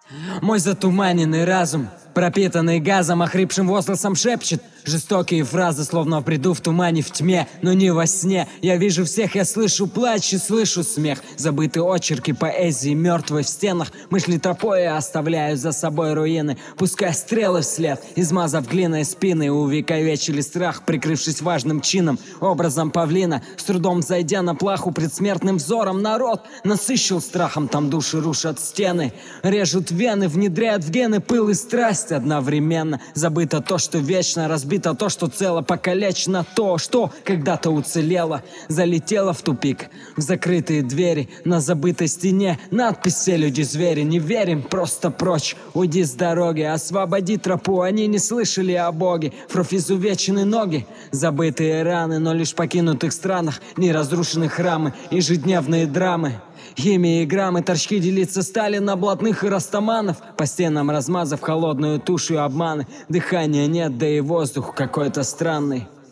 Мой затуманенный разум, пропитанный газом, охрипшим возгласом шепчет жестокие фразы, словно в бреду, в тумане, в тьме, но не во сне. Я вижу всех, я слышу плач и слышу смех. Забытые очерки поэзии, мертвые в стенах. Мысли тропой оставляют за собой руины, пуская стрелы вслед, измазав глиной спины. Увековечили страх, прикрывшись важным чином, образом павлина. С трудом зайдя на плаху предсмертным взором, народ насыщил страхом, там души рушат стены, режут вены, внедряют в гены пыл и страсть одновременно. Забыто то, что вечно, разбито то, что цело, покалечено то, что когда-то уцелело. Залетело в тупик, в закрытые двери, на забытой стене надпись: все люди-звери, не верим, просто прочь. Уйди с дороги, освободи тропу, они не слышали о Боге. Вровь изувечены ноги, забытые раны, но лишь в покинутых странах не разрушены храмы, ежедневные драмы. Химии и граммы, торчки делиться стали на блатных и растаманов, по стенам размазав холодную тушу и обманы. Дыхания нет, да и воздух какой-то странный.